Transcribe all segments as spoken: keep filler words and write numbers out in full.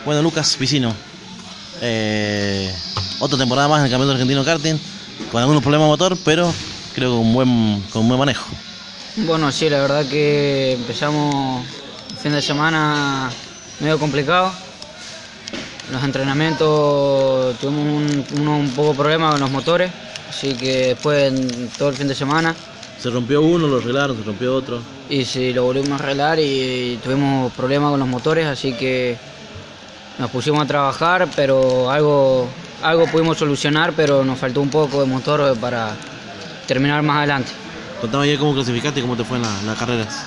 Bueno, Lucas Piscino, eh, otra temporada más en el Campeonato Argentino Karting, con algunos problemas de motor, pero creo que con buen, con buen manejo. Bueno, sí, la verdad que empezamos el fin de semana medio complicado. Los entrenamientos tuvimos un, uno, un poco de problema con los motores, así que después en todo el fin de semana. Se rompió uno, lo arreglaron, se rompió otro. Y sí, lo volvimos a arreglar y, y tuvimos problemas con los motores, así que nos pusimos a trabajar, pero algo, algo pudimos solucionar, pero nos faltó un poco de motor para terminar más adelante. Contame ayer cómo clasificaste y cómo te fue en, la, en las carreras.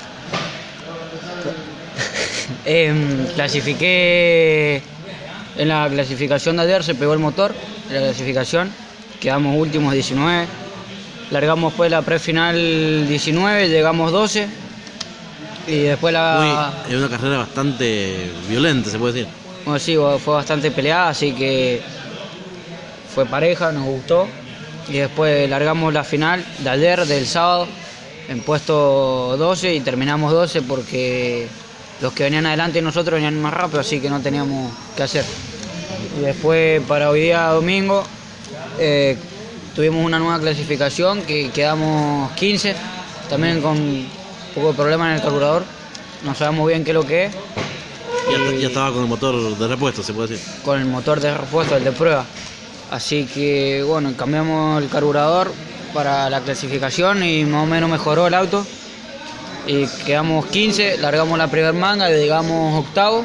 eh, clasifiqué en la clasificación de ayer, se pegó el motor en la clasificación, quedamos últimos diecinueve, largamos después la prefinal diecinueve, llegamos doce y después la... Uy, es una carrera bastante violenta, se puede decir. Bueno, sí, fue bastante peleada, así que fue pareja, nos gustó. Y después largamos la final de ayer, del sábado, en puesto doce y terminamos doce porque los que venían adelante de nosotros venían más rápido, así que no teníamos que hacer. Y después para hoy día domingo eh, tuvimos una nueva clasificación que quedamos quince, también con un poco de problema en el carburador, no sabemos bien qué es lo que es. Ya, ya estaba con el motor de repuesto, se puede decir. Con el motor de repuesto, el de prueba. Así que bueno, cambiamos el carburador para la clasificación y más o menos mejoró el auto. Y quedamos quince, largamos la primera manga, llegamos octavo.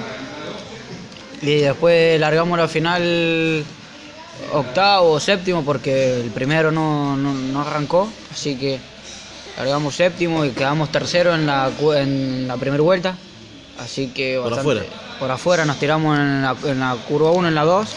Y después largamos la final octavo o séptimo porque el primero no, no, no arrancó. Así que largamos séptimo y quedamos tercero en la, en la primera vuelta. Así que por bastante, afuera. Por afuera nos tiramos en la, en la curva uno, en la dos.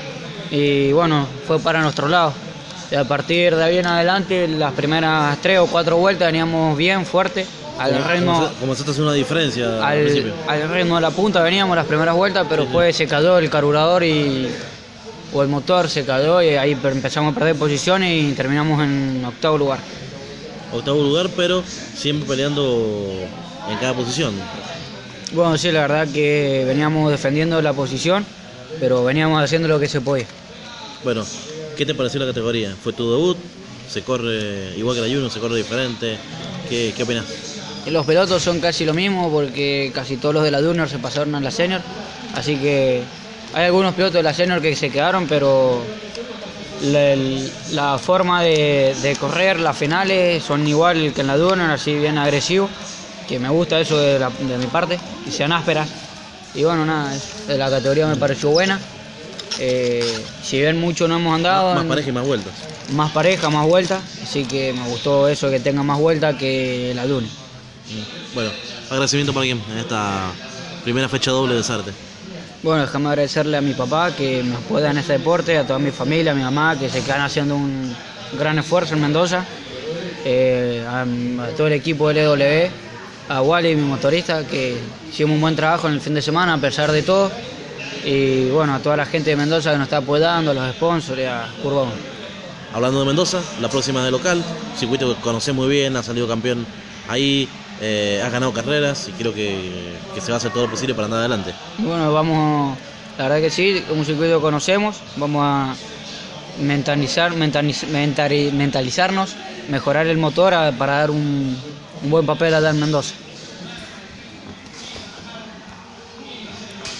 Y bueno, fue para nuestro lado. Y a partir de ahí en adelante, las primeras tres o cuatro vueltas veníamos bien fuerte. Al ritmo, comenzaste a hacer una diferencia al, al, al ritmo de la punta veníamos las primeras vueltas, pero sí, después sí. se cayó el carburador y o el motor se cayó y ahí empezamos a perder posiciones y terminamos en octavo lugar. Octavo lugar, pero siempre peleando en cada posición. Bueno, sí, la verdad que veníamos defendiendo la posición, pero veníamos haciendo lo que se podía. Bueno, ¿qué te pareció la categoría? ¿Fue tu debut? ¿Se corre igual que la Juno? ¿Se corre diferente? ¿Qué, qué opinas? Los pilotos son casi lo mismo porque casi todos los de la Junior se pasaron a la Senior, así que hay algunos pilotos de la Senior que se quedaron, pero la, la forma de, de correr las finales son igual que en la Junior, así bien agresivo, que me gusta eso de, la, de mi parte, y sean ásperas. Y bueno, nada, la categoría me pareció buena. Eh, si bien mucho no hemos andado... Más, más en, pareja y más vueltas. Más pareja, más vueltas, así que me gustó eso, que tenga más vueltas que la Dune. Bueno, agradecimiento para quién en esta primera fecha doble de Sarte. Bueno, déjame agradecerle a mi papá que me apoya en este deporte, a toda mi familia, a mi mamá, que se quedan haciendo un gran esfuerzo en Mendoza, eh, a, a todo el equipo de L W, a Wally, mi motorista, que hicimos un buen trabajo en el fin de semana a pesar de todo, y bueno, a toda la gente de Mendoza que nos está apoyando, a los sponsors y a Curva uno. Hablando de Mendoza, la próxima de local, circuito que conocés muy bien, has salido campeón ahí, eh, has ganado carreras y creo que, que se va a hacer todo lo posible para andar adelante. Bueno, vamos, la verdad que sí, un circuito que conocemos, vamos a mentalizar, mentaliz, mentalizarnos, mejorar el motor a, para dar un, un buen papel allá en Mendoza.